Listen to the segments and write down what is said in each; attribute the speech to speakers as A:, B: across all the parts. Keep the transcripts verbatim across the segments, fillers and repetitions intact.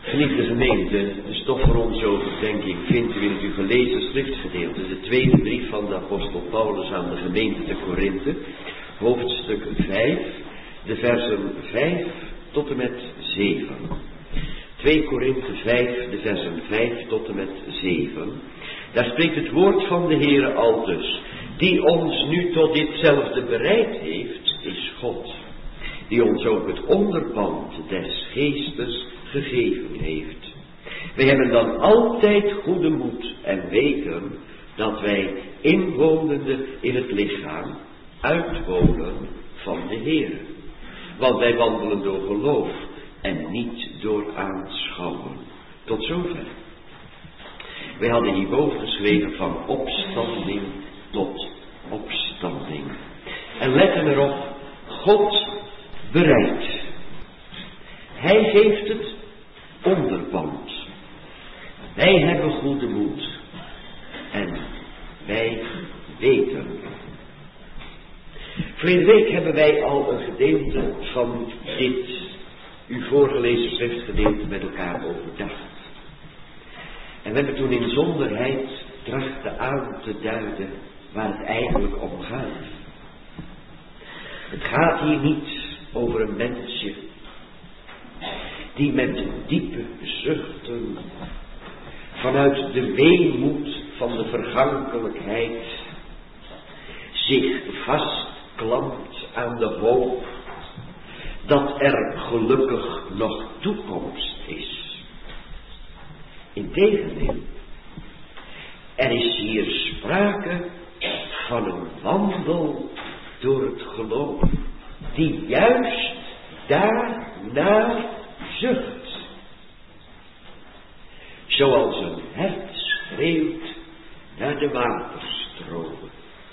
A: Geliefde gemeente, de stof voor onze overdenking vindt u in het u gelezen schriftgedeelte, de tweede brief van de apostel Paulus aan de gemeente te Korinthe, hoofdstuk vijf, de versen vijf tot en met zeven. twee Korinthe vijf, de versen vijf tot en met zeven. Daar spreekt het woord van de Heere aldus: die ons nu tot ditzelfde bereid heeft, is God, die ons ook het onderpand des geestes gegeven heeft. Wij hebben dan altijd goede moed en weten dat wij inwonende in het lichaam uitwonen van de Heere. Want wij wandelen door geloof en niet door aanschouwen. Tot zover. Wij hadden hierboven geschreven van opstanding tot opstanding. En letten erop, God bereidt. Hij geeft het onderpand. Wij hebben goede moed. En wij weten. Vorige week hebben wij al een gedeelte van dit u voorgelezen schriftgedeelte met elkaar overdacht. En we hebben toen in zonderheid trachten aan te duiden waar het eigenlijk om gaat. Het gaat hier niet over een mensje die met diepe zuchten vanuit de weemoed van de vergankelijkheid zich vastklampt aan de hoop dat er gelukkig nog toekomst is. Integendeel, er is hier sprake van een wandel door het geloof, die juist daarnaar zucht. Zoals een hert schreeuwt naar de waterstromen.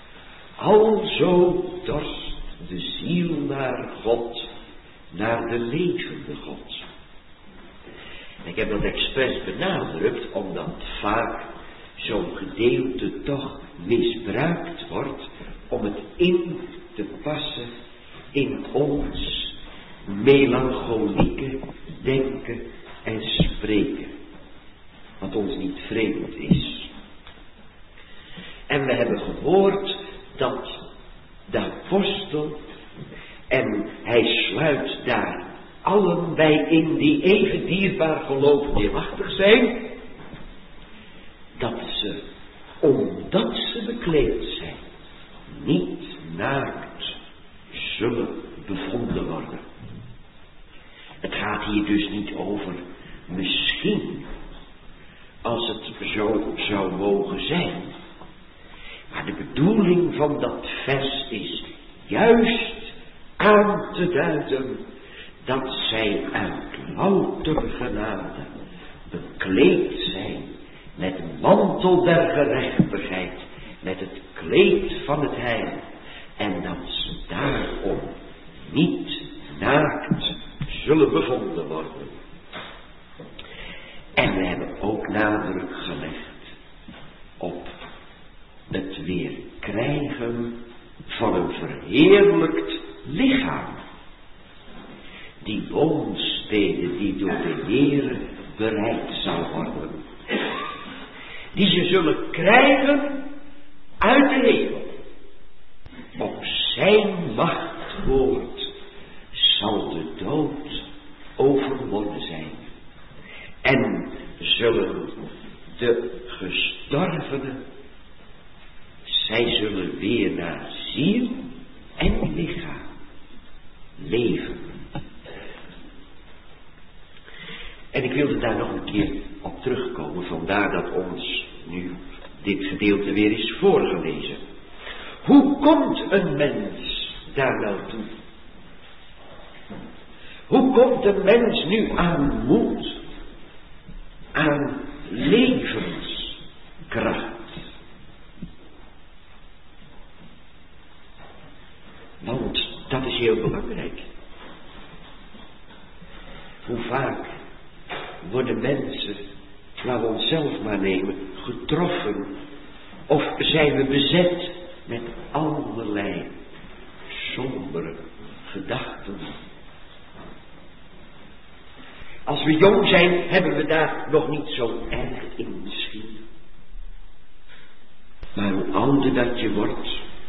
A: Alzo dorst de ziel naar God, naar de levende God. Ik heb dat expres benadrukt, omdat vaak zo'n gedeelte toch misbruikt wordt om het in te passen in ons melancholieke denken en spreken, wat ons niet vreemd is. En we hebben gehoord dat de apostel, en hij sluit daar allen bij in die even dierbaar geloof deelachtig zijn, dat ze, omdat ze bekleed zijn, niet naakt zullen bevonden worden. Het gaat hier dus niet over misschien, als het zo zou mogen zijn. Maar de bedoeling van dat vers is juist aan te duiden dat zij uit louter genade bekleed zijn met een mantel der gerechtigheid, met het kleed van het heil, en dat ze daarom niet naakt zullen bevonden worden. En we hebben ook nadruk gelegd op het weer krijgen van een verheerlijkt lichaam. Die woonstede die door de Heere bereid zal worden. Die ze zullen krijgen uit de hemel. Op zijn machtwoord zal de dood overwonnen zijn. En zullen de gestorvenen, zij zullen weer naar ziel en lichaam leven. En ik wilde daar nog een keer op terugkomen, vandaar dat ons nu dit gedeelte weer is voorgelezen. Hoe komt een mens daar nou toe? Hoe komt een mens nu aan moed, aan levenskracht? Want dat is heel belangrijk. Hoe vaak worden mensen, laten we onszelf maar nemen, getroffen, of zijn we bezet met allerlei sombere gedachten. Als we jong zijn, hebben we daar nog niet zo erg in misschien. Maar hoe ouder dat je wordt,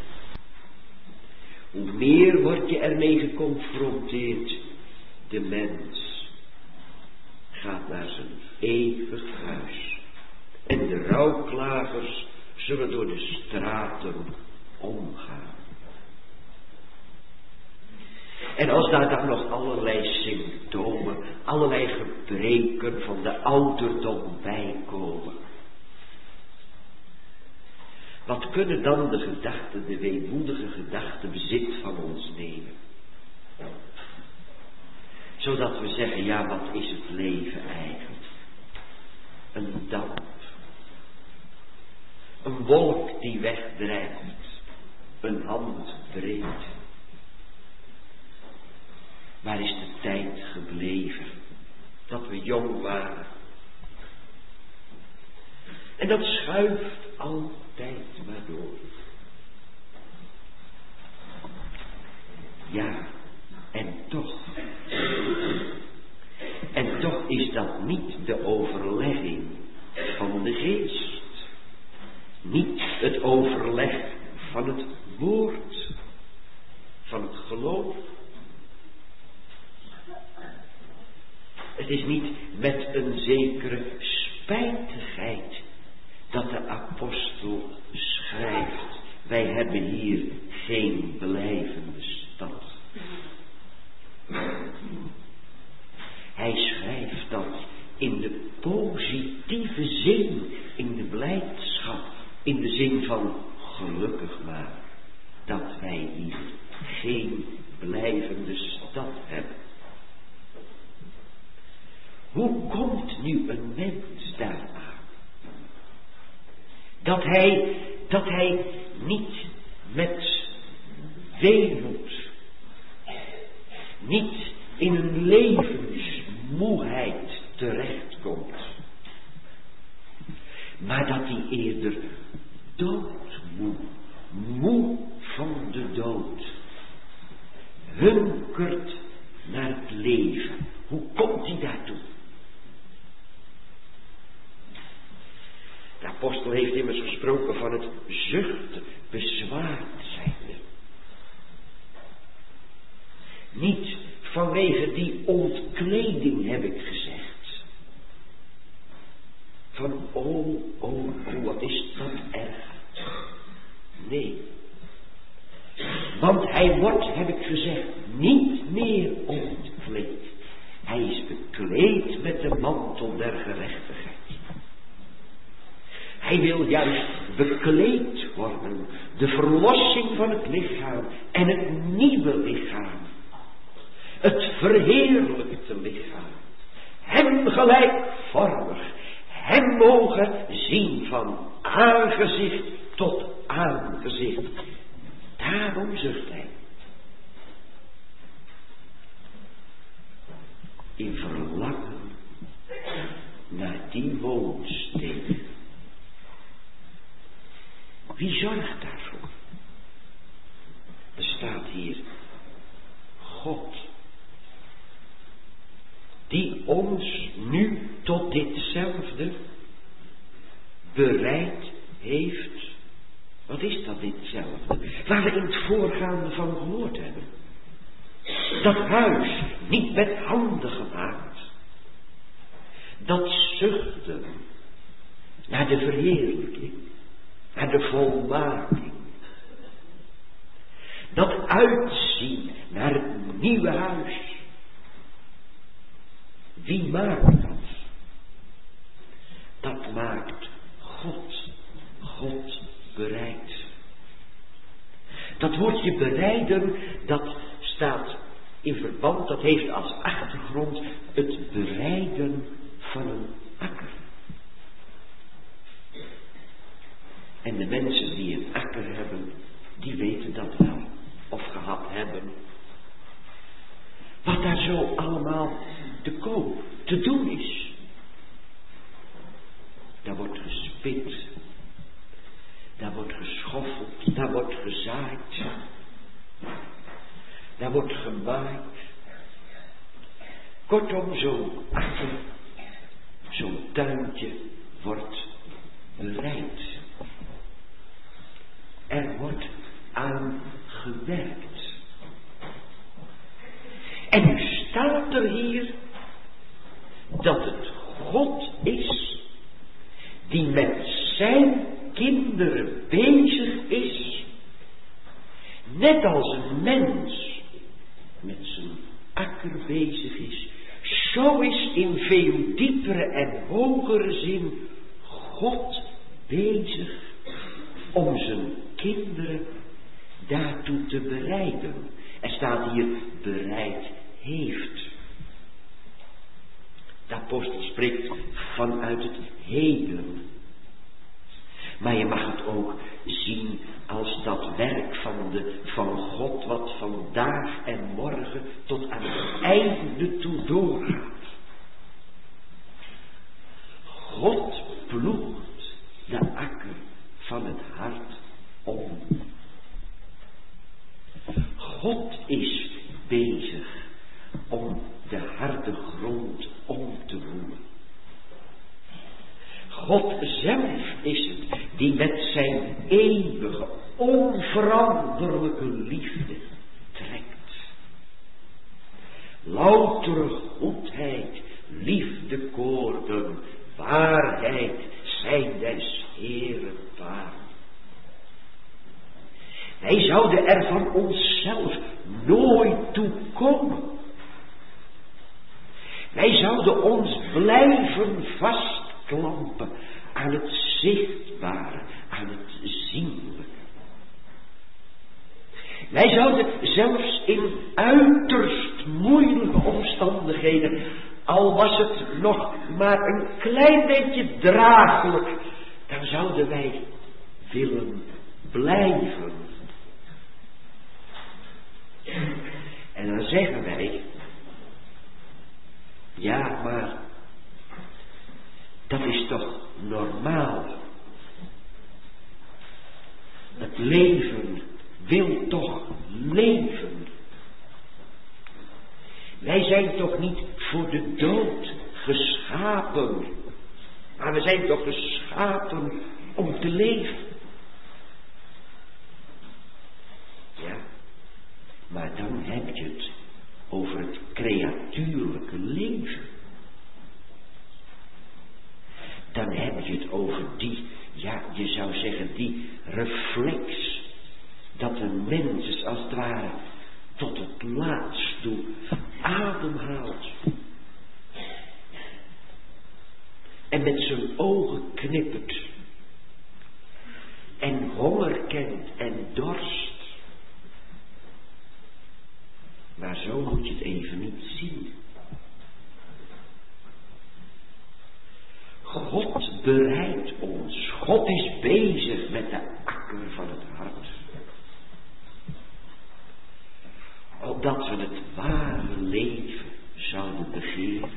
A: hoe meer word je ermee geconfronteerd. De mens gaat naar zijn eeuwig huis. En de rouwklagers zullen door de straten omgaan. En als daar dan nog allerlei symptomen, allerlei gebreken van de ouderdom bijkomen. Wat kunnen dan de gedachten, de weemoedige gedachten bezit van ons nemen? Zodat we zeggen, ja, wat is het leven eigenlijk? Een damp. Een wolk die wegdrijft. Een handbreed. Waar is de tijd gebleven? Dat we jong waren. En dat schuift altijd maar door. Ja, en toch. En toch is dat niet de overlegging van de geest. Niet het overleg van het woord. Van het geloof. Het is niet met een zekere spijtigheid dat de apostel schrijft. Wij hebben hier geen blijvende stad. Hij schrijft dat in de positieve zin, in de blijdschap, in de zin van gelukkig maar dat wij hier geen blijvende stad hebben. Hoe komt nu een mens daaraan? Dat hij, dat hij niet met weemoed, niet in een levensmoeheid terechtkomt, maar dat hij eerder doodmoe, moe van de dood, hunkert naar het leven. Hoe komt hij daartoe? De apostel heeft immers gesproken van het zuchten, bezwaard zijnde. Niet vanwege die ontkleding, heb ik gezegd. Van, oh, oh, oh, wat is dat erg. Nee. Want hij wordt, heb ik gezegd, niet meer ontkleed. Hij is bekleed met de mantel der gerechtigheid. Hij wil juist bekleed worden. De verlossing van het lichaam en het nieuwe lichaam. Het verheerlijkte lichaam. Hem gelijkvormig. Hem mogen zien van aangezicht tot aangezicht. Daarom zucht hij. In verlangen naar die woonsteek. Wie zorgt daarvoor? Er staat hier God. Die ons nu tot ditzelfde bereid heeft. Wat is dat ditzelfde? Waar we in het voorgaande van gehoord hebben. Dat huis niet met handen gemaakt. Dat zuchten naar de verheerlijking. Naar de volmaking. Dat uitzien naar het nieuwe huis. Wie maakt dat? Dat maakt God. God bereid. Dat woordje bereiden, dat staat in verband, dat heeft als achtergrond het bereiden van een akker. En de mensen die een akker hebben, die weten dat wel. Of gehad hebben. Wat daar zo allemaal te koop, te doen is. Daar wordt gespit. Daar wordt geschoffeld. Daar wordt gezaaid. Daar wordt gemaaid. Kortom, zo'n akker, zo'n tuintje wordt bereid. Er wordt aan gewerkt. En nu staat er hier dat het God is die met zijn kinderen bezig is, net als een mens met zijn akker bezig is. Zo is in veel diepere en hogere zin God bezig om zijn kinderen daartoe te bereiden. Er staat hier bereid heeft. De apostel spreekt vanuit het heden. Maar je mag het ook zien als dat werk van, de, van God wat vandaag en morgen tot aan het einde toe doorgaat. God ploegt de akker van het hart om. God is bezig om de harde grond om te woelen. God zelf is het die met zijn eeuwige, onveranderlijke liefde trekt. Loutere goedheid, liefdekoorden, waarheid zijn des Heeren paarden. Wij zouden er van onszelf nooit toe komen. Wij zouden ons blijven vastklampen aan het zichtbare, aan het zienlijke. Wij zouden zelfs in uiterst moeilijke omstandigheden, al was het nog maar een klein beetje draaglijk, dan zouden wij willen blijven. En dan zeggen wij, ja, maar dat is toch normaal. Het leven wil toch leven. Wij zijn toch niet voor de dood geschapen, maar we zijn toch geschapen om te leven. Ja, maar dan heb je het over het creatuurlijke leven. Dan heb je het over die, ja, je zou zeggen die reflex, dat een mens is als het ware tot het laatst toe ademhaalt. En met zijn ogen knippert. En honger kent en dorst. Maar zo moet je het even niet zien. God bereidt ons. God is bezig met de akker van het hart. Opdat we het ware leven zouden begeren.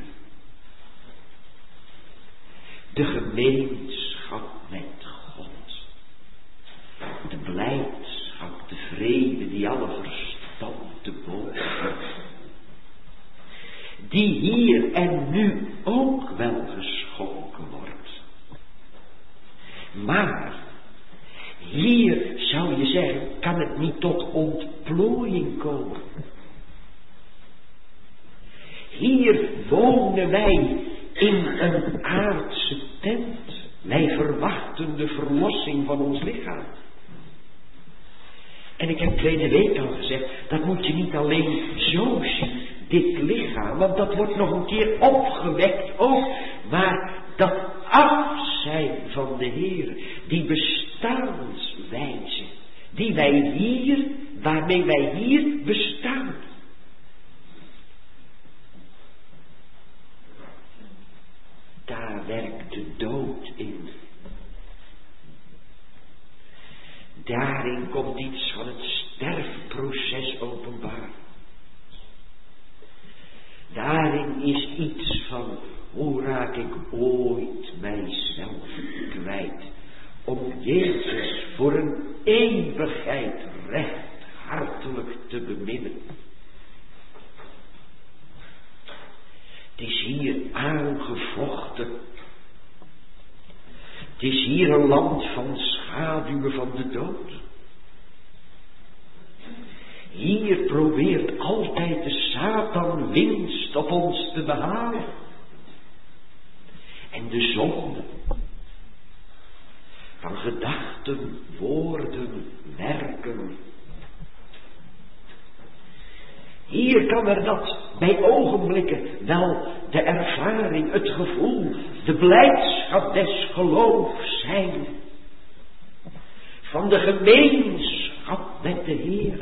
A: De gemeenschap met God. De blijdschap, de vrede die alle verstand te boven gaat. Die hier en nu ook wel geschonken wordt. Maar hier zou je zeggen, kan het niet tot ontplooiing komen. Hier wonen wij in een aardse tent. Wij verwachten de verlossing van ons lichaam. En ik heb verleden week al gezegd, dat moet je niet alleen zo zien, dit lichaam, want dat wordt nog een keer opgewekt ook, maar dat afzijn van de Heer, die bestaanswijze, die wij hier, waarmee wij hier bestaan. Daar werkt de dood in. Daarin komt iets van het sterfproces openbaar. Daarin is iets van, hoe raak ik ooit mijzelf kwijt, om Jezus voor een eeuwigheid recht hartelijk te beminnen. Het is hier aangevochten. Het is hier een land van schaduwen van de dood. Hier probeert altijd de Satan winst op ons te behalen. En de zonde van gedachten, woorden, werken. Hier kan er dat bij ogenblikken wel de ervaring, het gevoel, de blijdschap des geloofs zijn. Van de gemeenschap met de Heer.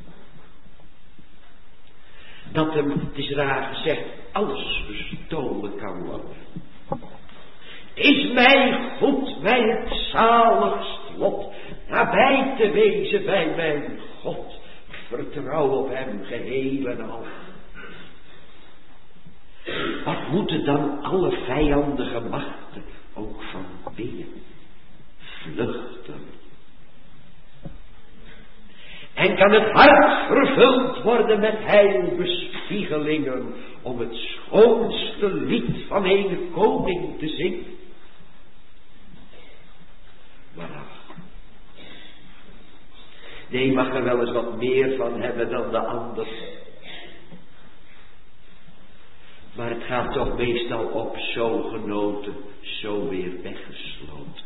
A: Dat hem, het is raar gezegd, alles bestolen kan worden. Het is mij goed, mij het zaligst lot, nabij te wezen bij mijn God. Ik vertrouw op hem geheel en al. Wat moeten dan alle vijandige machten ook van binnen vluchten? En kan het hart vervuld worden met heilbespiegelingen om het schoonste lied van een koning te zingen? Maar ach, de een mag er wel eens wat meer van hebben dan de ander. Maar het gaat toch meestal op zo genoten, zo weer weggesloten.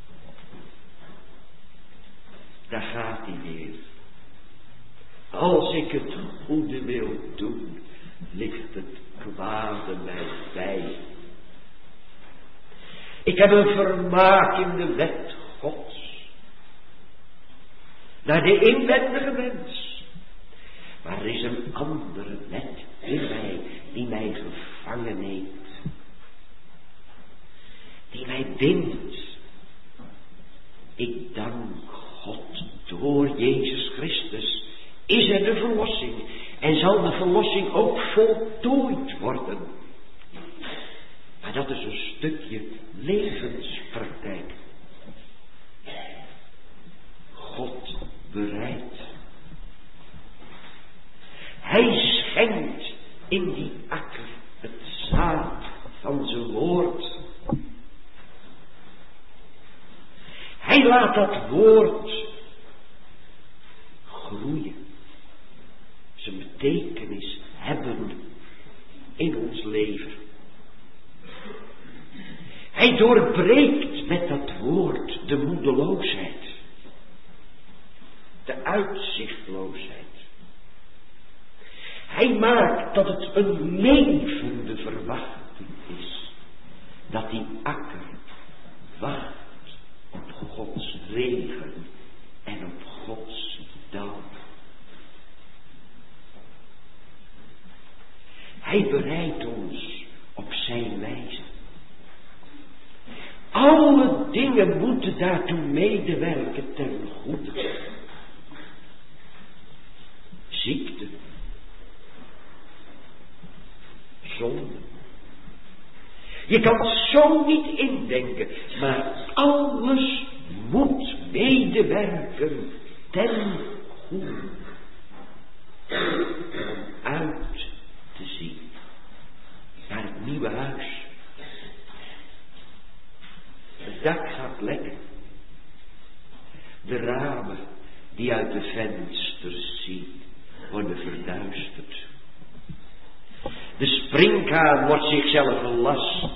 A: Daar gaat hij weer. Als ik het goede wil doen, ligt het kwade mij bij. Ik heb een vermaak in de wet Gods. Naar de inwendige mens. Maar er is een andere wet in mij, die mij gevangen neemt. Die mij bindt. Ik dank God door Jezus Christus. Is er de verlossing. En zal de verlossing ook voltooid worden. Maar dat is een stukje levenspraktijk. God bereidt. Hij schenkt in die akker het zaad van zijn woord. Hij laat dat woord groeien. Zijn betekenis hebben in ons leven. Hij doorbreekt met dat woord de moedeloosheid. De uitzichtloosheid. Hij maakt dat het een levende verwachting is. Dat die akker wacht op Gods regen en op Gods dauw. Hij bereidt ons op zijn wijze. Alle dingen moeten daartoe medewerken ten goede. Ziekte. Zonde. Je kan het zo niet indenken, maar alles moet medewerken ten goede. Om uit te zien naar het nieuwe huis. Het dak gaat lekker. De ramen die uit de vensters zien worden verduisterd. De springhaan wordt zichzelf een last.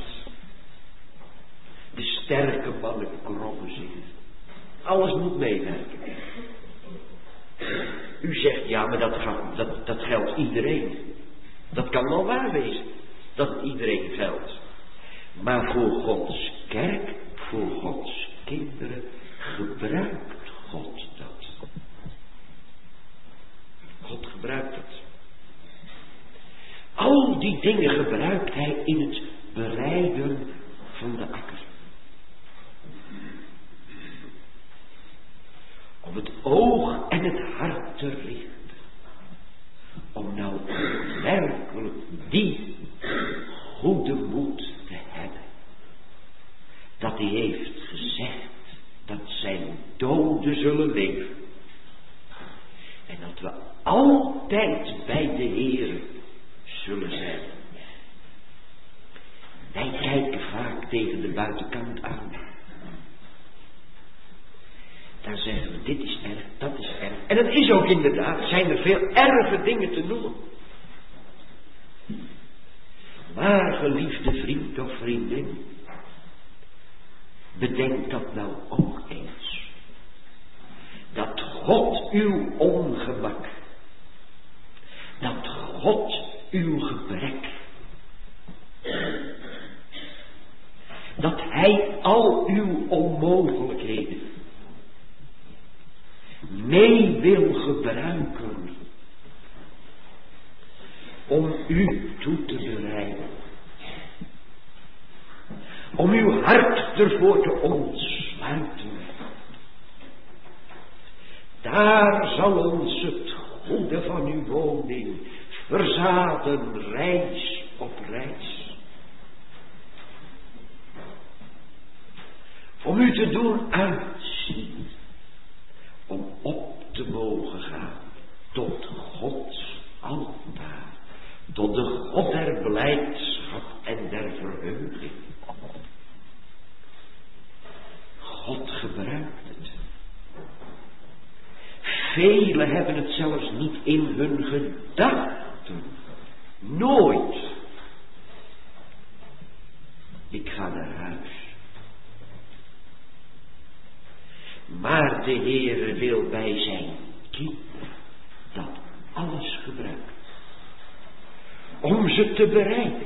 A: De sterke mannen krommen zich. Alles moet meewerken. U zegt, ja, maar dat, gaat, dat, dat geldt iedereen. Dat kan wel waar wezen, dat het iedereen geldt. Maar voor Gods kerk, voor Gods kinderen, gebruikt God dat. God gebruikt het. Al die dingen gebruikt hij in het bereiden van de akker. Om het oog en het hart te richten. Om nou werkelijk die goede moed te hebben. Dat hij heeft gezegd dat zijn doden zullen leven. En dat we altijd bij de Heer zullen zijn. tegen de buitenkant aan. Dan zeggen we, dit is erg, dat is erg. En het is ook inderdaad, zijn er veel erge dingen te noemen. Maar geliefde vriend of vriendin, bedenk dat nou ook eens. Dat God uw ongemak, dat God uw gebrek, dat Hij al uw onmogelijkheden mee wil gebruiken om u toe te bereiden, om uw hart ervoor te ontsluiten. Daar zal ons het goede van uw woning verzaden, reis op reis. Om u te doen uitzien, om op te mogen gaan tot Gods altaar, tot de God der blijdschap en der verheuging. God gebruikt het. Velen hebben het zelfs niet in hun gedachten. Nooit. Ik ga naar huis. Maar de Heere wil bij zijn kinderen dat alles gebruiken. Om ze te bereiden.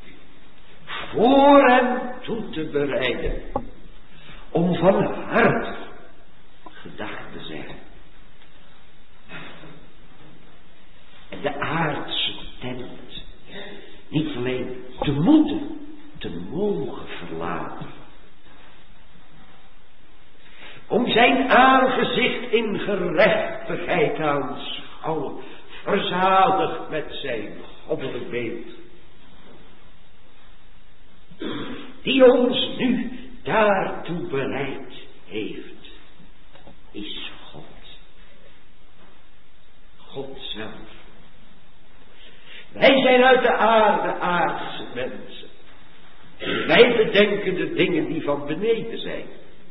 A: Voor hem toe te bereiden. Om van hart gedacht te zijn. En de aardse tent niet alleen te moeten, te mogen verlaten. Om zijn aangezicht in gerechtigheid aanschouwen, verzadigd met zijn goddelijk beeld. Die ons nu daartoe bereid heeft, is God. God zelf. Wij zijn uit de aarde aardse mensen. Wij bedenken de dingen die van beneden zijn.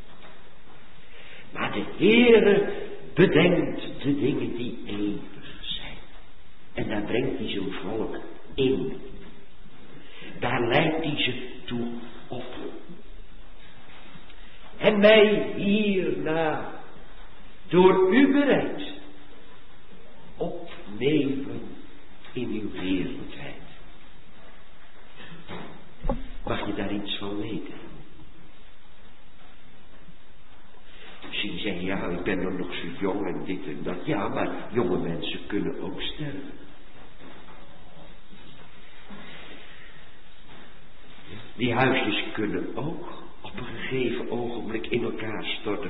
A: Maar de Heere bedenkt de dingen die eeuwig zijn. En daar brengt hij zijn volk in. Daar leidt hij ze toe op. En mij hierna door u bereid opnemen in uw heerlijkheid. Mag je daar iets van weten? Misschien zeg je, ja, ik ben er nog zo jong en dit en dat. Ja, maar jonge mensen kunnen ook sterven. Die huisjes kunnen ook op een gegeven ogenblik in elkaar storten.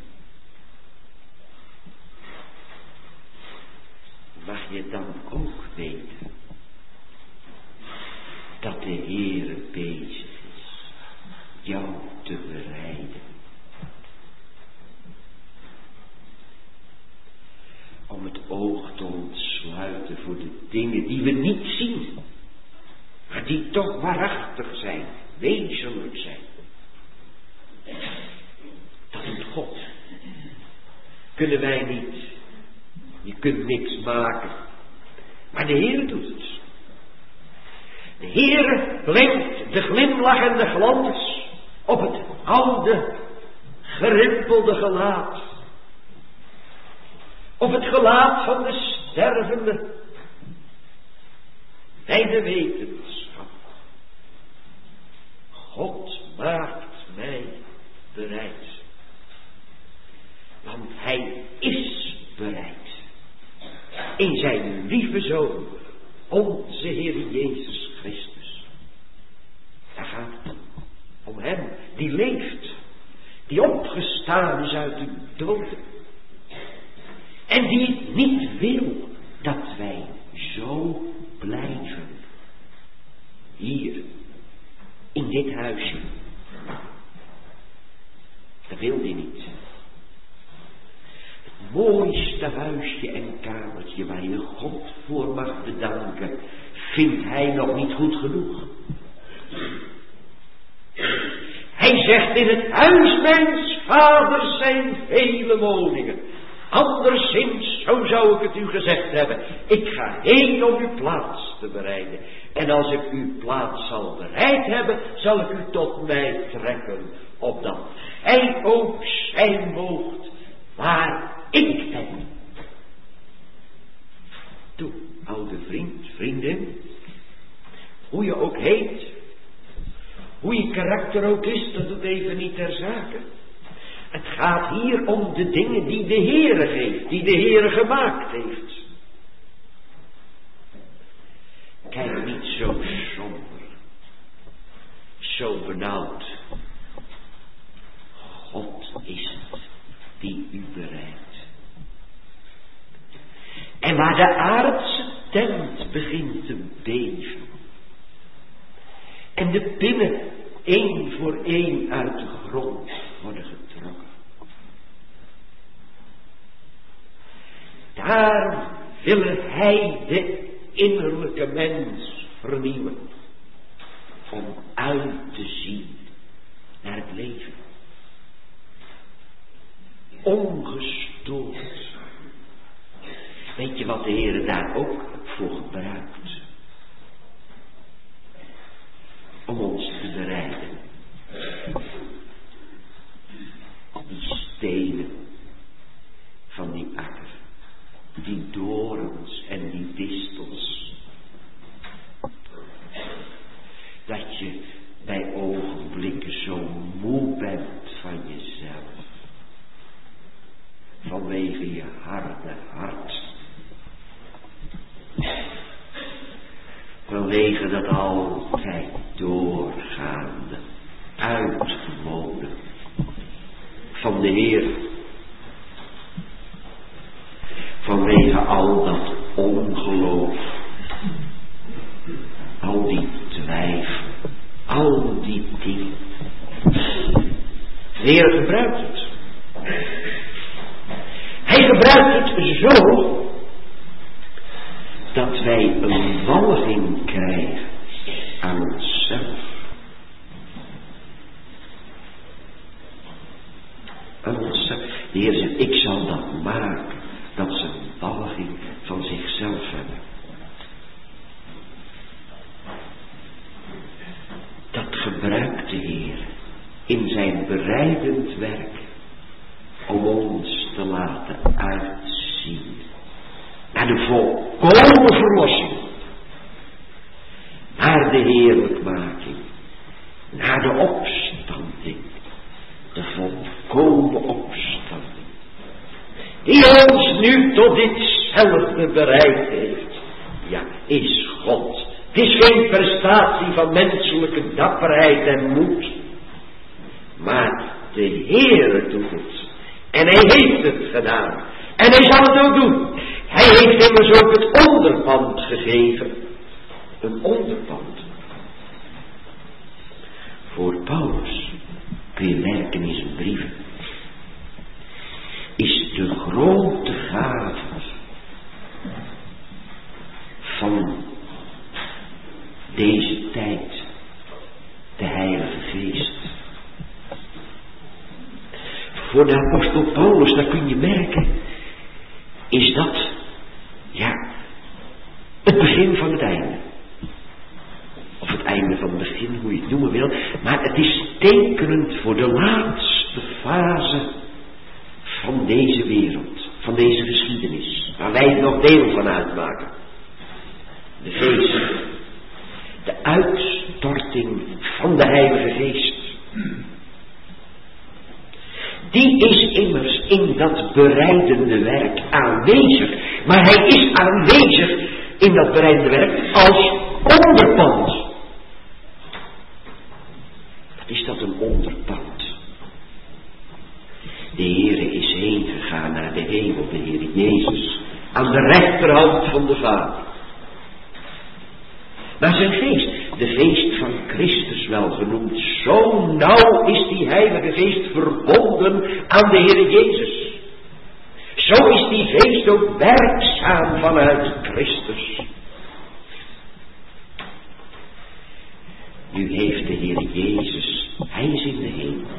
A: Mag je dan ook weten dat de Heere bezig is jou te bereiden. Om het oog te ontsluiten voor de dingen die we niet zien, maar die toch waarachtig zijn, wezenlijk zijn. Dat doet God. Kunnen wij niet. Je kunt niks maken. Maar de Heer doet het. De Heer brengt de glimlach en de glans op het oude, gerimpelde gelaat. Op het gelaat van de stervende. Bij de wetenschap. God maakt mij bereid. Want hij is bereid. In zijn lieve Zoon, onze Heer Jezus Christus. Daar gaat het om hem die leeft. Die opgestaan is uit de doden. En die niet wil dat wij zo blijven. Hier, in dit huisje. Dat wil hij niet. Het mooiste huisje en kamertje waar je God voor mag bedanken, vindt hij nog niet goed genoeg. zegt, in het huis mijns vaders zijn vele woningen. Anderszins, zo zou ik het u gezegd hebben. Ik ga heen om uw plaats te bereiden. En als ik uw plaats zal bereid hebben, zal ik u tot mij trekken. Opdat gij ook zijn moogt waar ik ben. Toe, oude vriend, vriendin. Hoe je ook heet. Hoe je karakter ook is, dat doet even niet ter zake. Het gaat hier om de dingen die de Heere geeft, die de Heere gemaakt heeft. Kijk niet zo somber, zo benauwd. God is het die u bereidt. En waar de aardse tent begint te beven, en de pinnen één voor één uit de grond worden getrokken, daar wil hij de innerlijke mens vernieuwen, om uit te zien naar het leven. Ongestoord. Weet je wat de Heer daar ook voor gebruikt? Om ons te bereiden. Die stenen van die akker. Die dorens en die distels. Dat je bij ogenblikken zo moe bent van jezelf. Vanwege je harde hart. Vanwege dat altijd doorgaande, uitgewonen van de Heer. Vanwege al dat ongeloof, al die twijfel, al die dingen. De Heer gebruikt het. Hij gebruikt het zo dat wij een walging krijgen aan onszelf. Aan onszelf. De Heer zegt, ik zal dat maken, dat ze een walging van zichzelf hebben. Dat gebruikt de Heer in zijn bereidend werk om ons te laten uitzien naar de volkomen verlossing, naar de heerlijkmaking, naar de opstanding, de volkomen opstanding, die ons nu tot ditzelfde bereid heeft. Ja, is God. Het is geen prestatie van menselijke dapperheid en moed, maar de Heere doet het. En hij heeft het gedaan. En hij zal het ook doen. Hij heeft immers ook het onderpand gegeven. Een onderpand. Voor Paulus, kun je merken in zijn brieven, is de grote gave van deze tijd de Heilige Geest. Voor de apostel Paulus, daar kun je merken, is dat, ja, het begin van het einde. Of het einde van het begin, hoe je het noemen wil. Maar het is tekenend voor de laatste fase van deze wereld. Van deze geschiedenis. Waar wij nog deel van uitmaken. De feest. De uitstorting van de Heilige Geest. Die is immers in dat bereidende werk aanwezig. Maar hij is aanwezig in dat bereidende werk als onderpand. Wat is dat, een onderpand? De Heere is heen gegaan naar de hemel, de Heere Jezus, aan de rechterhand van de Vader. Maar zijn geest, de geest van Christus wel genoemd, zo nauw is die Heilige Geest verbonden aan de Heere Jezus. Zo is die geest ook werkzaam vanuit Christus. Nu heeft de Heere Jezus, hij is in de hemel.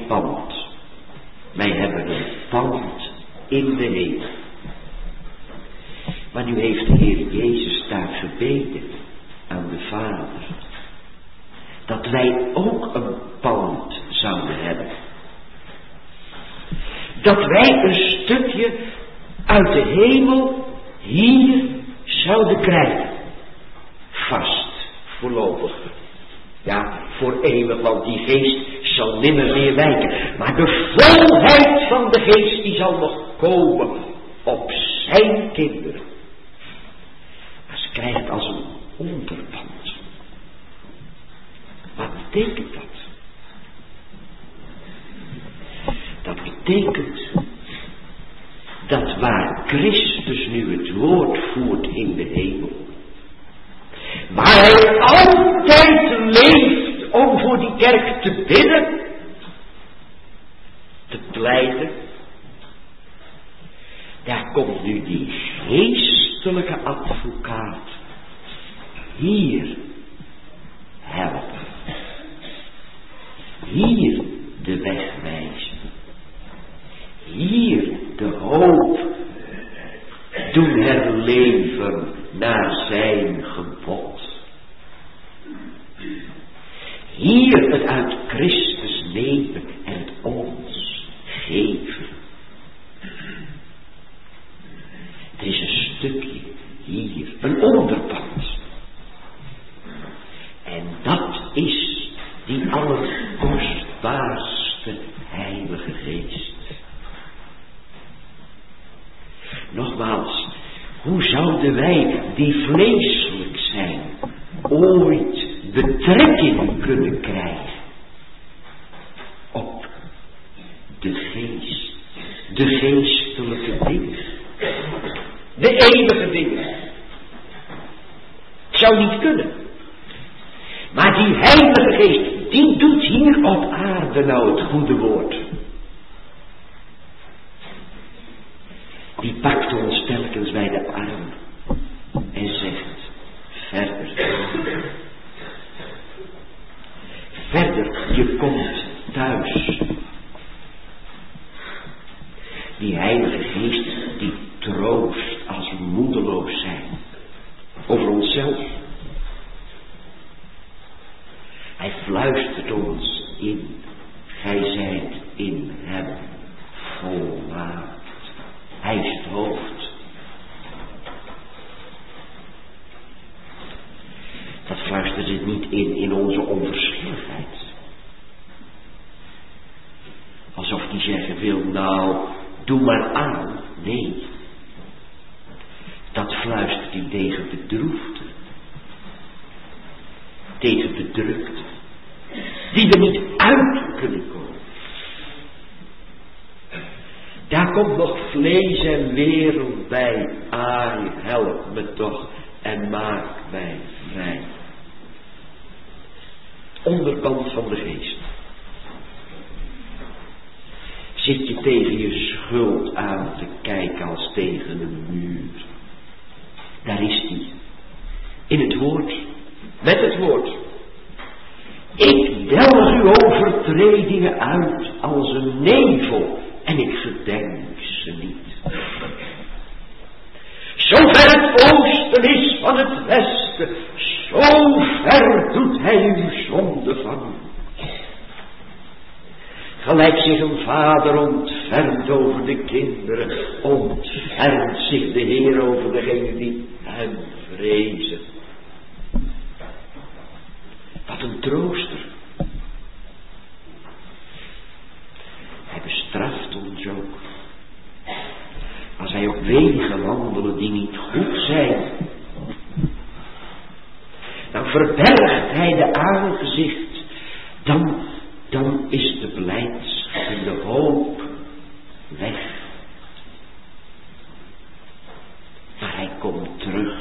A: pand. Wij hebben een pand in de hemel. Maar nu heeft de Heer Jezus daar gebeden aan de Vader. Dat wij ook een pand zouden hebben. Dat wij een stukje uit de hemel hier zouden krijgen. Vast, voorlopig. Ja, voor eeuwig, want die geest zal nimmer meer wijken. Maar de volheid van de geest die zal nog komen op zijn kinderen. Maar ze krijgen het als een onderpand. Wat betekent dat? Dat betekent dat waar Christus nu het woord voert in de hemel, waar hij altijd leeft om voor die kerk te bidden, te pleiten, daar komt nu die geestelijke advocaat hier helpen. Hier de weg wijzen. Hier de hoop doen herleven naar zijn gebod. Hier het uit Christus nemen en het ons geven. Er is een stukje hier, een onderpand. En dat is die allerkostbaarste Heilige Geest. Nogmaals, hoe zouden wij die vleeselijk zijn ooit betrekking kunnen krijgen op de geest, de geestelijke dingen, de eeuwige dingen? Het zou niet kunnen. Maar die Heilige Geest, die doet hier op aarde nou het goede woord. Die pakt ons telkens bij de arm en zegt, verder. Verder, je komt thuis. Die Heilige Geest die troost als we moedeloos zijn over onszelf. Hij fluistert ons in, gij zijt in hem volmaakt. Hij is het hoofd. Dat fluistert het niet in in onze onverschilligheid. Alsof die zeggen wil, nou, doe maar aan. Nee. Dat fluistert hij tegen bedroefde. Tegen bedrukte. Die er niet uit kunnen komen. Daar komt nog vlees en wereld bij. Ai, help me toch en maak mij vrij. Onderkant van de geest. Zit je tegen je schuld aan te kijken als tegen een muur. Daar is die. In het woord. Met het woord. Ik delg uw overtredingen uit als een nevel. En ik gedenk ze niet. Zover het oosten is van het westen, zo ver doet hij uw zonde van u. Gelijk zich een vader ontfermt over de kinderen, ontfermt zich de Heer over degenen die hem vrezen. Wat een trooster. Hij bestraft ons ook. Als wij op wegen wandelen die niet goed zijn, dan verbergt hij de aangezicht. Dan, dan is de blijdschap en de hoop weg. Maar hij komt terug.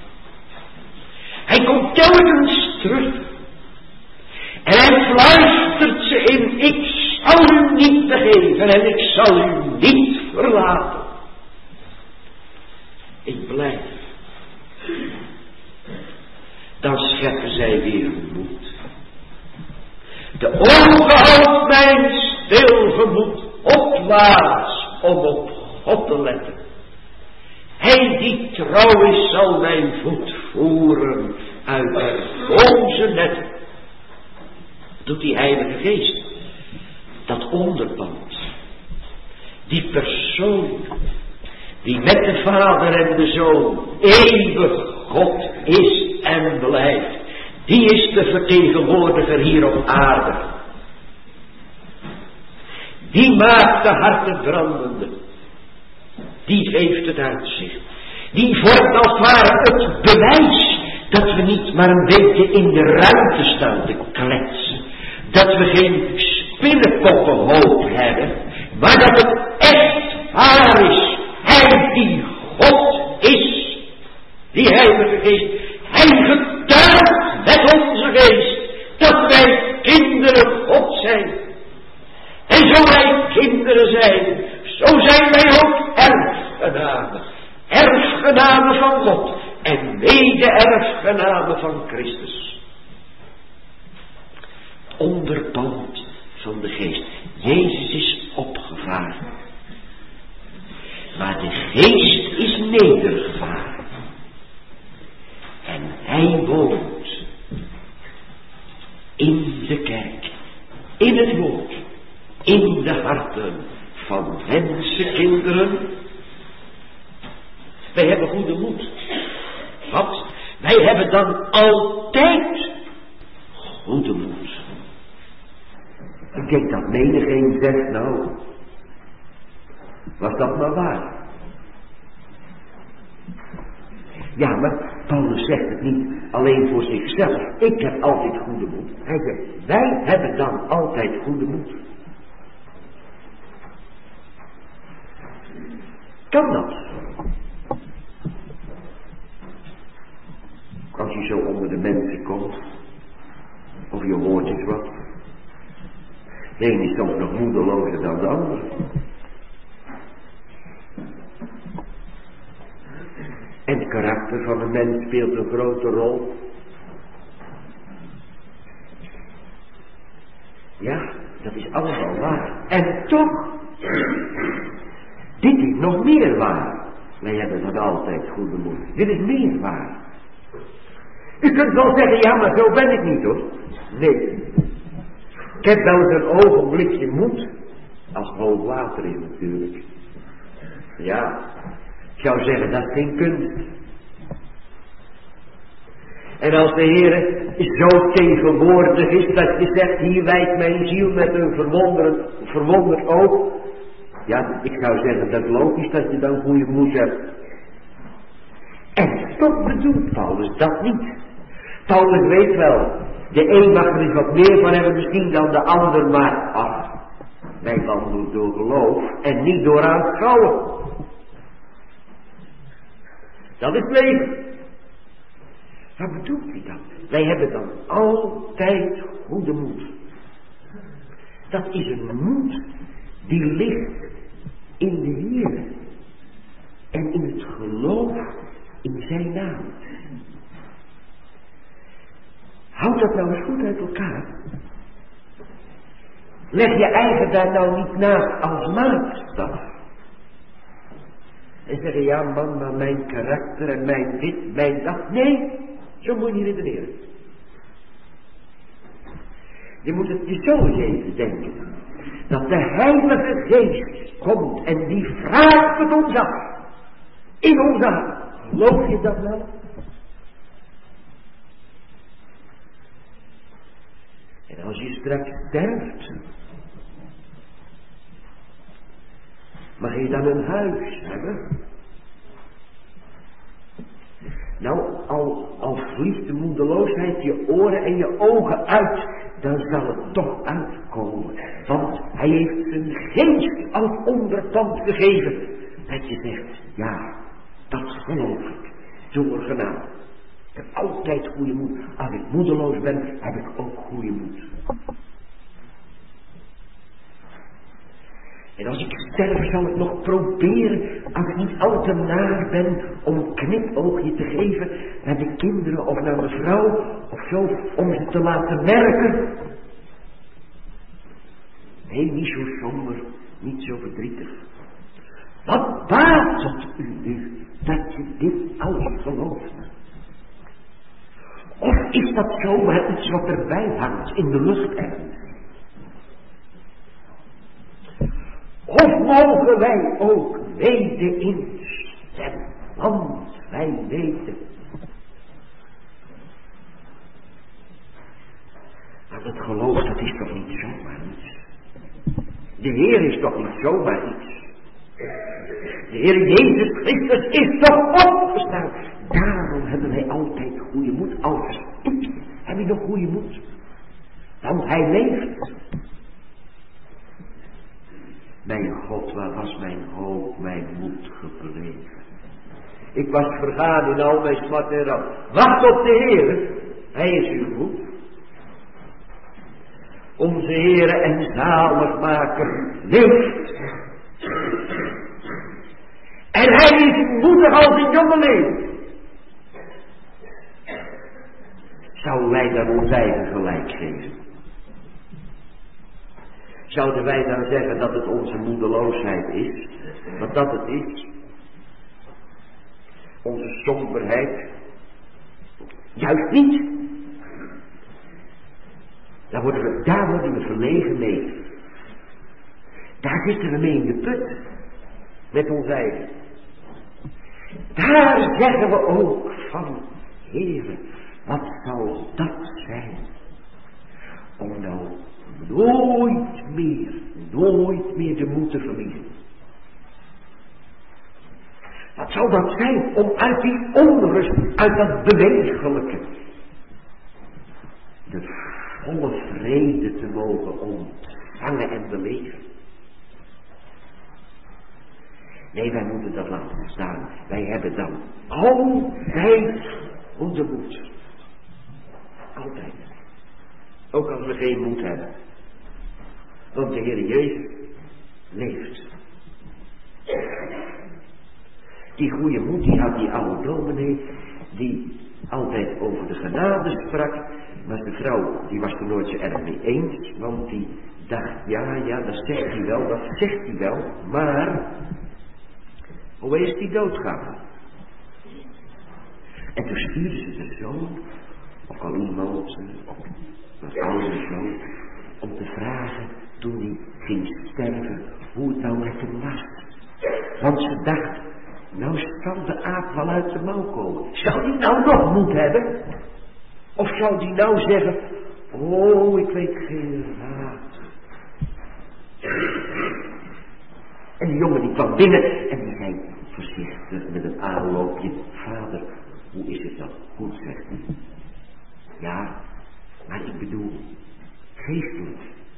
A: Hij komt telkens terug. En hij fluistert ze in, ik zal u niet begeven en ik zal u niet verlaten. Ik blijf. Dan scheppen zij weer moed. De ongehoud mijn
B: gemoed opwaarts om op God te letten. Hij die trouw is zal mijn voet voeren uit de boze netten. Doet die Heilige Geest. Dat onderpand. Die persoon. Die met de Vader en de Zoon eeuwig God is en blijft. Die is de vertegenwoordiger hier op aarde. Die maakt de harten brandende. Die geeft het uitzicht. Die vormt als het ware het bewijs dat we niet maar een beetje in de ruimte staan te kletsen. Dat we geen spinnenpoppenhoop hebben. Maar dat het echt waar is. Hij die God is. Die Heilige Geest. Hij getuigt met onze geest. Dat wij kinderen God zijn. En zo wij kinderen zijn. Zo zijn wij ook erfgenamen. Erfgenamen van God. En mede-erfgenamen van Christus. Onderpand van de geest. Jezus is opgevaren. Maar de geest is nedergevaren. En hij woont in de kerk. In het woord. In de harten van mensenkinderen. Wij hebben goede moed. Wat? Wij hebben dan altijd goede moed. Ik denk dat menigeen zegt, nou, was dat maar waar? Ja, maar Paulus zegt het niet alleen voor zichzelf. Ik heb altijd goede moed. Hij zegt, wij hebben dan altijd goede moed. Kan dat? Als je zo onder de mensen komt, of je hoort eens wat. De een is soms nog moedelozer dan de ander. En het karakter van een mens speelt een grote rol. Ja, dat is allemaal waar. En toch, dit is nog meer waar. Wij hebben dat altijd goede moed. Dit is meer waar. U kunt wel zeggen, ja, maar zo ben ik niet, hoor. Nee. Ik heb wel eens een ogenblikje moed. Als het hoog water is natuurlijk. Ja. Ik zou zeggen, dat is geen kunst. En als de Heer zo tegenwoordig is, dat je zegt, hier wijdt mijn ziel met een verwonderd, verwonderd oog. Ja, ik zou zeggen, dat is logisch dat je dan goede moed hebt. En toch bedoelt Paulus dat niet. Paulus weet wel, de een mag er eens wat meer van hebben misschien dan de ander, maar ach, wij wandelen door geloof en niet door aanschouwen. Dat is leven. Wat bedoelt hij dan? Wij hebben dan altijd goede moed. Dat is een moed die ligt in de Heer. En in het geloof in zijn naam. Houd dat nou eens goed uit elkaar. Leg je eigen daar nou niet naast als maatstaf. En zeggen, ja man, maar mijn karakter en mijn dit, mijn dat. Nee, zo moet je niet redeneren. Je moet het je zo eens even denken. Dat de Heilige Geest komt en die vraagt het ons af. In ons hart. Geloof je dat nou? En als je straks sterft, mag je dan een huis hebben? Nou, al, al vliegt de moedeloosheid je oren en je ogen uit, dan zal het toch uitkomen. Want hij heeft zijn geest als onderpand gegeven. Dat je zegt, ja, dat geloof ik, door genade. Ik heb altijd goede moed. Als ik moedeloos ben, heb ik ook goede moed. En als ik sterf, zal ik nog proberen, als ik niet al te naar ben, om een knipoogje te geven naar de kinderen of naar mijn vrouw, of zo, om ze te laten merken. Nee, niet zo somber, niet zo verdrietig. Wat baat het u nu dat je dit alles gelooft? Of is dat zomaar iets wat erbij hangt in de lucht ergens? Of mogen wij ook weten instemmen, want wij weten. Maar dat geloof, dat is toch niet zomaar iets? De Heer is toch niet zomaar iets? De Heer Jezus Christus is toch opgestaan? Daarom hebben wij altijd goede moed. Al verstik je, heb je nog goede moed? Want Hij leeft. Mijn God, waar was mijn hoop, mijn moed gebleven? Ik was vergaan in al mijn smart en rouw. Wacht op de Heer, Hij is uw moed. Onze Heere en zaligmaker leeft. En Hij is moedig als een jonge leeuw. Zouden wij dan ons eigen gelijk geven? Zouden wij dan zeggen dat het onze moedeloosheid is? Wat dat het is? Onze somberheid? Juist niet. Daar worden we, daar worden we verlegen mee. Daar zitten we mee in de put. Met ons eigen. Daar zeggen we ook van, Heere, wat zal dat zijn? Om nou nooit meer, nooit meer de moed te verliezen. Wat zou dat zijn om uit die onrust, uit dat bewegelijke, de volle vrede te mogen ontvangen en beleven? Nee, wij moeten dat laten staan. Wij hebben dan altijd goede moed. Altijd. Ook als we geen moed hebben. Want de Heer Jezus leeft. Die goede moed, die had die oude dominee, die altijd over de genade sprak. Maar de vrouw, die was er nooit zo erg mee eens. Want die dacht, ja, ja, dat zegt hij wel, dat zegt hij wel. Maar, hoe is die doodgaan? En toen stuurde ze de zoon, of al iemand, een oude zoon, om te vragen, toen hij ging sterven, hoe het nou met hem was. Want ze dacht, nou zal de aap wel uit de mouw komen. Zou die nou nog moed hebben? Of zou die nou zeggen, oh, ik weet geen raad. En die jongen die kwam binnen en die zei voorzichtig met een aanloopje, vader, hoe is het dan? Goed, zegt hij. Ja, maar ik bedoel, geestelijk.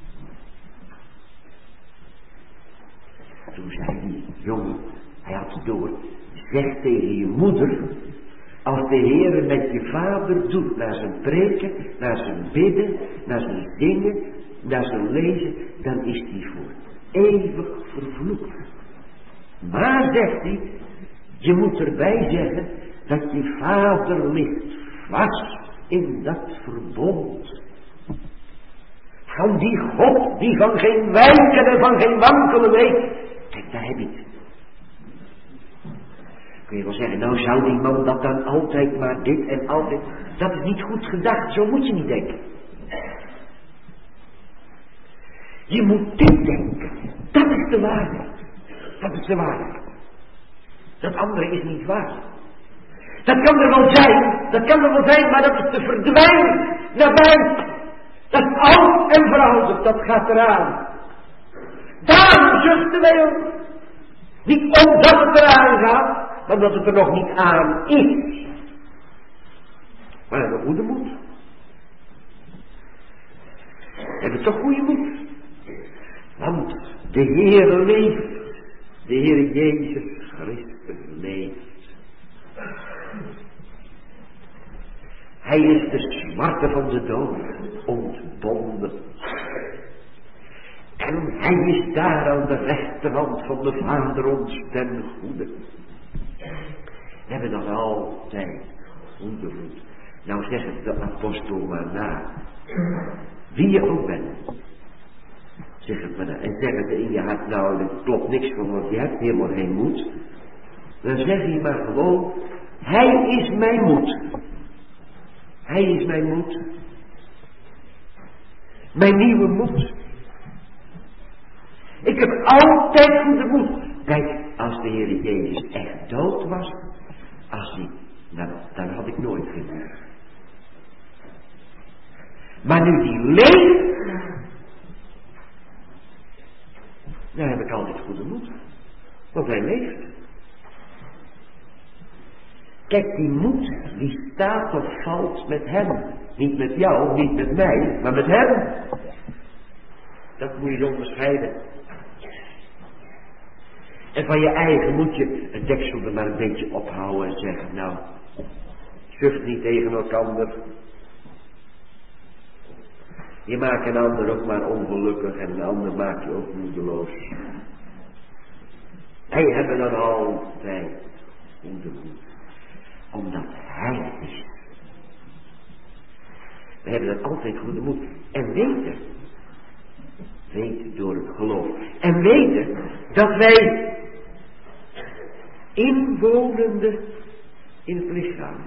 B: Toen zei die jongen, hij had het door, zeg tegen je moeder, als de Heere met je vader doet, naar zijn preken, naar zijn bidden, naar zijn zingen, naar zijn lezen, dan is die voor eeuwig vervloekt. Maar, zegt hij, je moet erbij zeggen dat je vader ligt vast in dat verbond. Van die God die van geen wijken en van geen wankelen weet. Kijk, daar heb je het. Kun je wel zeggen, nou zou die man dat dan altijd maar dit en altijd. Dat is niet goed gedacht, zo moet je niet denken. Je moet dit denken. Dat is de waarheid. Dat is de waarheid. Dat andere is niet waar. Dat kan er wel zijn, dat kan er wel zijn, maar dat is te verdwijnen naar buiten. Dat is oud en verouderd, dat gaat eraan. Daarom zuchten wij ook. Niet omdat het eraan gaat, maar omdat het er nog niet aan is. Maar we hebben goede moed. We hebben toch goede moed. Want de Heer leeft. De Heer Jezus Christus leeft. Hij is de smarten van de dood ontbonden. En hij is daar aan de rechterhand van de Vader ons ten goede. We hebben nog altijd goede moed. Nou zegt de apostel maar na. Wie je ook bent. Zeg het maar twijfelen en zeggen ze in je hart, nou, er klopt niks van, want je hebt helemaal geen moed. Dan zeg je maar gewoon, hij is mijn moed. Hij is mijn moed. Mijn nieuwe moed. Ik heb altijd goede moed. Kijk, als de Heer Jezus echt dood was, als hij, nou, dan had ik nooit gemoed. Maar nu die leeft, dan heb ik altijd goede moed. Want hij leeft. Kijk, die moed, die staat of valt met hem. Niet met jou, niet met mij, maar met hem. Dat moet je onderscheiden. En van je eigen moet je het deksel er maar een beetje ophouden en zeggen, nou, zucht niet tegen elkaar. Je maakt een ander ook maar ongelukkig en een ander maakt je ook moedeloos. Wij hebben dan altijd goede moed. Omdat hij is. We hebben dan altijd goede moed. En weten. Weten door het geloof. En weten dat wij inwonende in het lichaam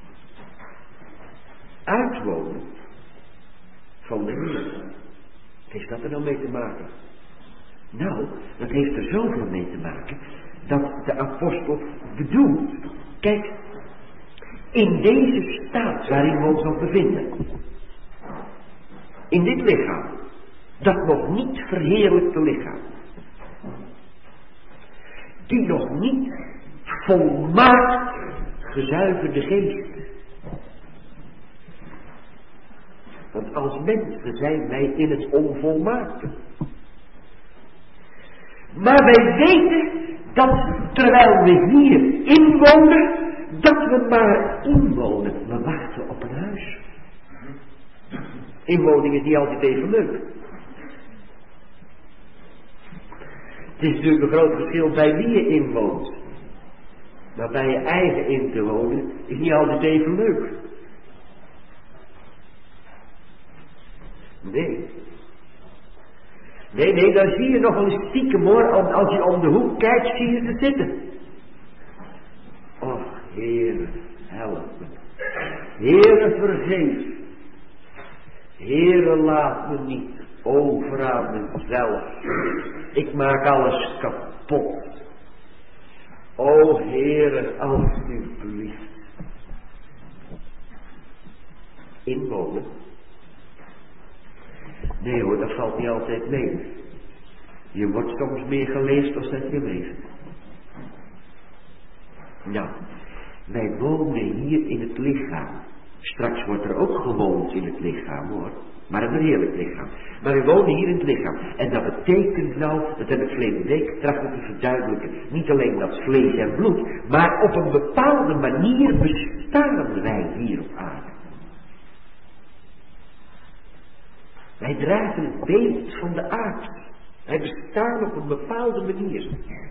B: uitwonen van de Heer. Wat heeft dat er nou mee te maken? Nou, dat heeft er zoveel mee te maken dat de apostel bedoelt, kijk, in deze staat waarin we ons nog bevinden, in dit lichaam, dat nog niet verheerlijkte lichaam, die nog niet volmaakt gezuiverde geest. Want als mensen zijn wij in het onvolmaakte. Maar wij weten dat terwijl we hier inwonen, dat we maar inwonen. We wachten op een huis. Inwoning is niet altijd even leuk. Het is natuurlijk een groot verschil bij wie je inwoont. Maar bij je eigen in te wonen is niet altijd even leuk. Nee. Nee, nee, dan zie je nog wel eens stiekem hoor, als je om de hoek kijkt, zie je ze zitten. Och, Heere, help me. Heere, vergeef. Heere, laat me niet over aan mezelf. Ik maak alles kapot. O Heere, alsjeblieft. Inwonen. Nee hoor, dat valt niet altijd mee. Je wordt soms meer geleefd als dat je leeft. Nou, wij wonen hier in het lichaam. Straks wordt er ook gewoond in het lichaam hoor. Maar een heerlijk lichaam. Maar we wonen hier in het lichaam. En dat betekent nou, dat heb ik verleden week trachten te verduidelijken. Niet alleen dat vlees en bloed. Maar op een bepaalde manier bestaan wij hier op aarde. Wij dragen het beeld van de aard. Wij bestaan op een bepaalde manier.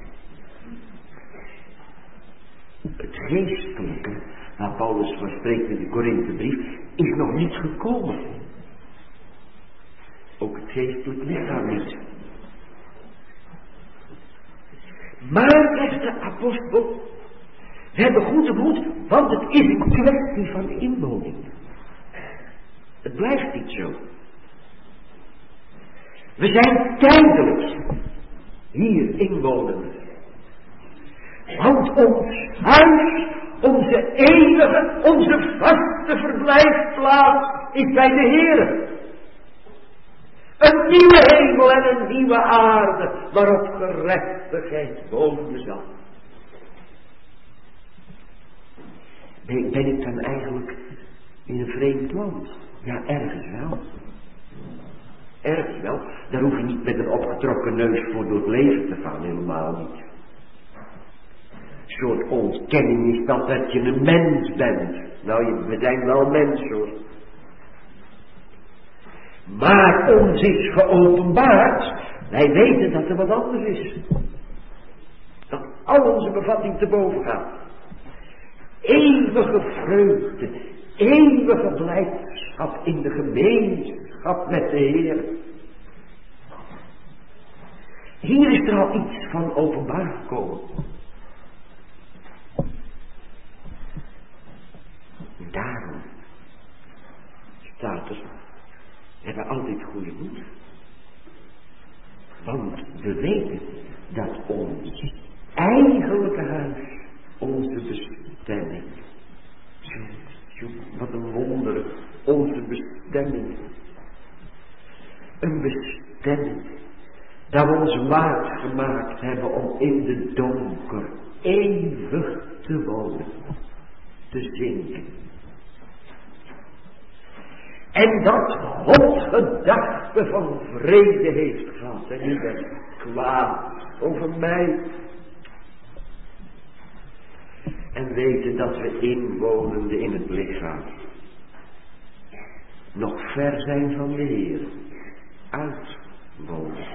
B: Het geestelijke, waar Paulus van spreekt in de Korinthebrief, is nog niet gekomen. Ook het geestelijk lichaam niet. Maar, zegt de apostel, we hebben goede moed, want het is een kwestie van inwoning. Het blijft niet zo. We zijn tijdelijk hier inwonenden. Want ons huis, onze eeuwige, onze vaste verblijfplaats is bij de Heere. Een nieuwe hemel en een nieuwe aarde, waarop gerechtigheid wonen zal. Ben, ben ik dan eigenlijk in een vreemd land? Ja, ergens wel. Ergens wel. Daar hoef je niet met een opgetrokken neus voor door het leven te gaan, helemaal niet. Een soort ontkenning is dat dat je een mens bent. Nou, we zijn wel mensen hoor. Maar ons is geopenbaard. Wij weten dat er wat anders is. Dat al onze bevatting te boven gaat. Eeuwige vreugde. Eeuwige blijdschap in de gemeenschap met de Heer. Hier is er al iets van openbaar gekomen. Daarom staat er, we hebben altijd goede moed. Want we weten dat ons eigenlijke huis onze bestemming is. Wat een wonder, onze bestemming. Een bestemming. Dat we ons maat gemaakt hebben om in de donker eeuwig te wonen. Te zinken. En dat God gedachte van vrede heeft gehad. En u bent kwaad over mij. En weten dat we inwonende in het lichaam nog ver zijn van de Heer. Uitwonen.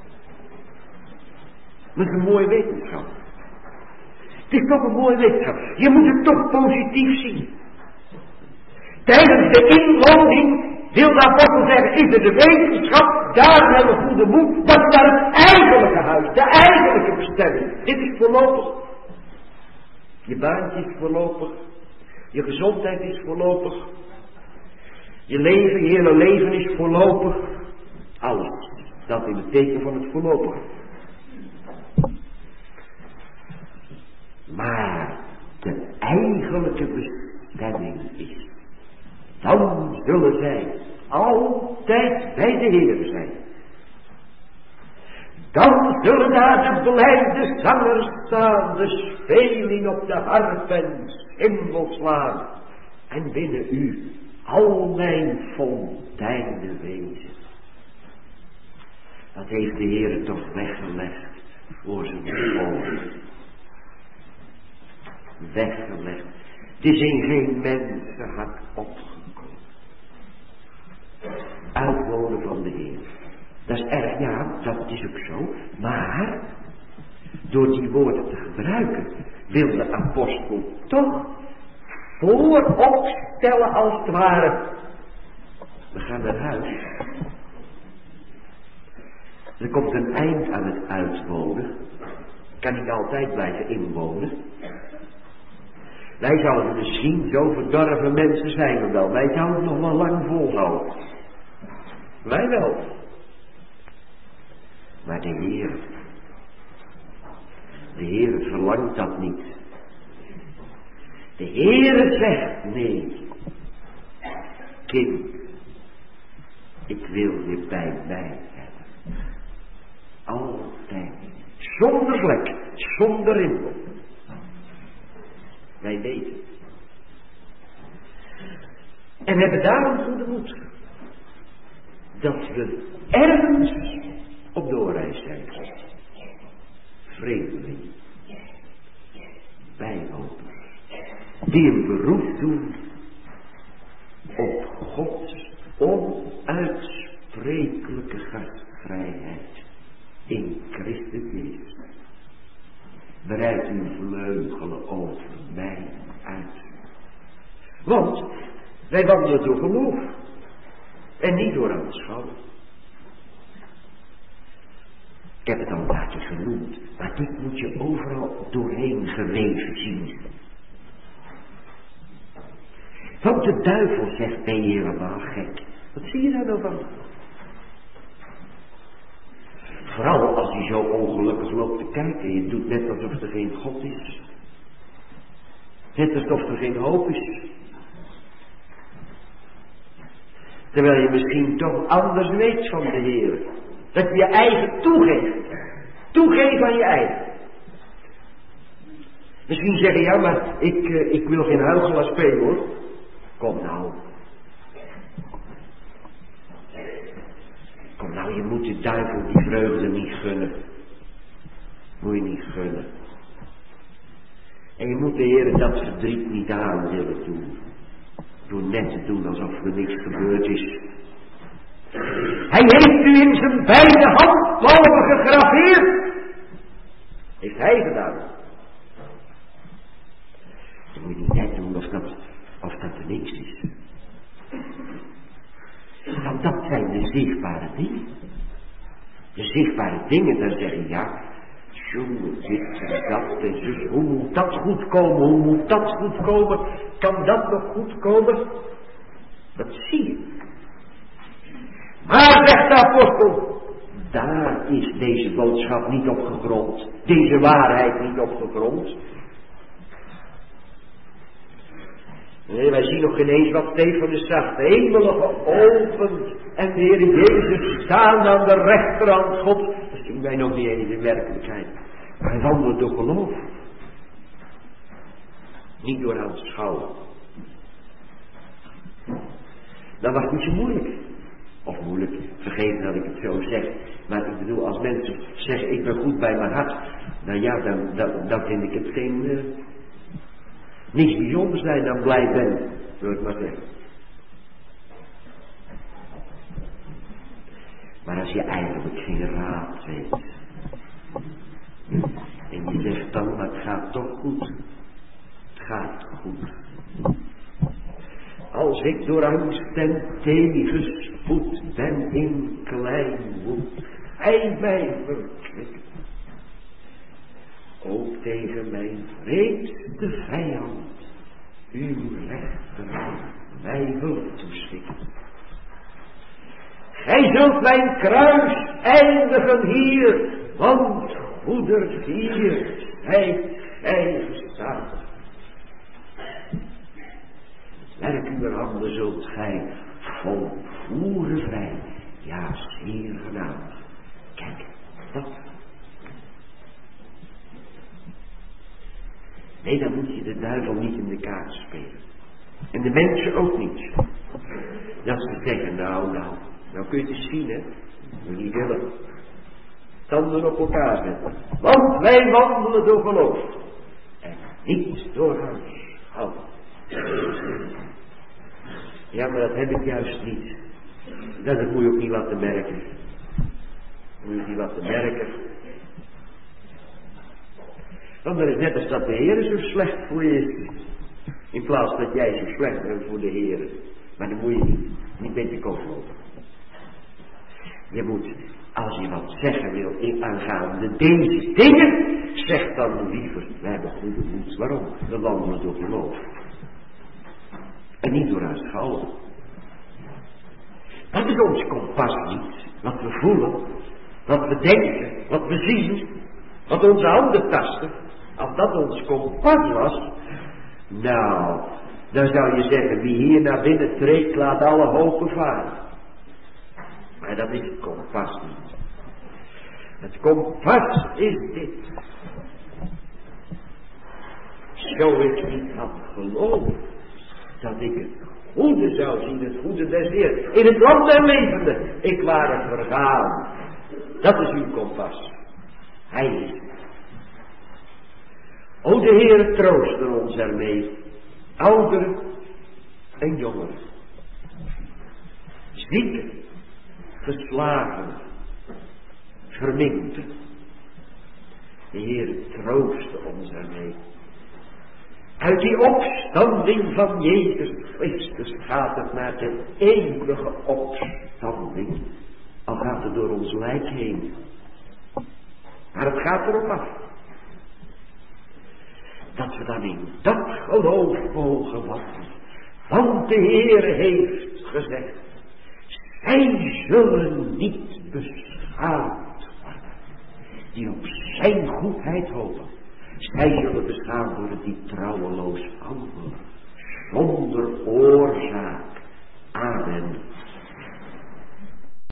B: Dat is een mooie wetenschap. Het is toch een mooie wetenschap. Je moet het toch positief zien. Tijdens de inwoning wil de apostel zeggen, is er de wetenschap, daar hebben we goede moed, dat is naar het eigenlijke huis, de eigenlijke bestemming. Dit is voorlopig. Je baantje is voorlopig. Je gezondheid is voorlopig. Je leven, je hele leven is voorlopig. Alles. Dat in het teken van het voorlopig. Maar de eigenlijke bestemming is, dan zullen zij altijd bij de Heer zijn. Dan zullen daar de blijde zangers staan, de speling op de harp en cymbal slaan. En binnen u al mijn fonteinen wezen. Dat heeft de Heer toch weggelegd voor zijn ogen. Weggelegd. Het is in geen mensenhart opgekomen. Uitwonen van de Heer. Dat is erg, ja, dat is ook zo. Maar, door die woorden te gebruiken, wil de apostel toch voorop stellen als het ware. We gaan naar huis. Er komt een eind aan het uitwonen. Kan niet altijd blijven inwonen. Wij zouden misschien zo verdorven mensen zijn we wel. Wij zouden het nog wel lang volhouden. Wij wel. Maar de Heer, de Heer verlangt dat niet. De Heer zegt nee. Kind, ik wil je bij mij hebben. Altijd. Zonder vlek, zonder rimpel. Wij weten. En we hebben daarom goede moed. Dat we ergens op doorreis zijn. Vreemdeling. Bijlopers. Die een beroep doen op Gods onuitsprekelijke gastvrijheid in Christus Jezus. Breid uw vleugelen over mij uit. Want wij wandelen door geloof en niet door aanschouwen. Ik heb het al een paar keer genoemd, maar dit moet je overal doorheen geweven zien. Want de duivel zegt, ben je helemaal gek. Wat zie je daar nou van? Vooral als hij zo ongelukkig loopt te kijken. Je doet net alsof er geen God is. Net alsof er geen hoop is. Terwijl je misschien toch anders weet van de Heer. Dat je je eigen toegeeft. Toegeef aan je eigen. Misschien zeg je, ja maar ik, uh, ik wil geen huichelaar spelen hoor. Kom nou. Kom nou, je moet de duivel die vreugde niet gunnen. Moet je niet gunnen. En je moet de Heer dat verdriet niet aan willen doen. Door net te doen alsof er niks gebeurd is. Hij heeft u in zijn beide handpalmen gegraveerd. Heeft hij gedaan. Dan moet je niet net doen of dat, of dat er niks is. Want dat zijn de zichtbare dingen. De zichtbare dingen, dan zeg je ja, jongen, dit en dat en zus, hoe moet dat goed komen, hoe moet dat goed komen, kan dat nog goed komen? Dat zie je. Maar, zegt de apostel, daar is deze boodschap niet op gegrond, deze waarheid niet op gegrond. Nee, wij zien nog geen eens wat Stefanus zag. De hemelen geopend en de Heer Jezus staan aan de rechterhand God. Dat zien wij nog niet eens in werkelijkheid. Wij wandelen door geloof. Niet door aanschouwen. Dat was niet zo moeilijk. Of moeilijk, vergeet dat ik het zo zeg. Maar ik bedoel, als mensen zeggen ik ben goed bij mijn hart. Nou ja, dan, dan, dan vind ik het geen... Uh, niets bijzonders zijn dan blij ben, zou ik maar zeggen. Maar als je eigenlijk geen raad weet. En je zegt dan, maar het gaat toch goed. Het gaat goed. Als ik door angst en tegenspoed ben in klein woed. Hij mij verkwikt. Ook tegen mijn vreedste vijand, uw rechterhand mij hulp toeschikt. Gij zult mijn kruis eindigen hier, want moeder hier zijt gij gestaan. Werk uw handen zult gij volvoeren vrij, ja zeer genaamd. Kijk, dat. Nee, dan moet je de duivel niet in de kaart spelen. En de mensen ook niet. Dat ze zeggen, nou, nou, nou kun je het eens zien, hè. We niet willen. Tanden op elkaar zetten. Want wij wandelen door geloof. En niet door aanschouwen. Ja, maar dat heb ik juist niet. Dat moet je ook niet laten merken. Dat moet je niet laten merken. Want dat is net als dat de Heer zo slecht voor je is. In plaats dat jij zo slecht bent voor de Heer. Maar dan moet je niet, niet met je kop lopen. Je moet, als je wat zeggen wil in aangaande deze dingen, zeg dan liever, wij hebben goede moed. Waarom? We wandelen door geloof. En niet door aanschouwen. Dat is ons kompas niet. Wat we voelen, wat we denken, wat we zien, wat onze handen tasten. Als dat ons kompas was, nou, dan zou je zeggen, wie hier naar binnen treedt, laat alle hopen varen. Maar dat is het kompas niet. Het kompas is dit. Zo ik niet had geloofd, dat ik het goede zou zien, het goede des Heer, in het land der levenden, ik ware vergaan. Dat is uw kompas. Hij is het. O, de Heer troost ons ermee, ouderen en jongeren, zieken, geslagen, verminkten. De Heer troost ons ermee. Uit die opstanding van Jezus Christus gaat het naar de eeuwige opstanding, al gaat het door ons lijk heen. Maar het gaat erop af. Dat we dan in dat geloof mogen wandelen. Want de Heer heeft gezegd, zij zullen niet beschaamd worden, die op zijn goedheid hopen. Zij zullen beschaamd worden die trouweloos handelen, zonder oorzaak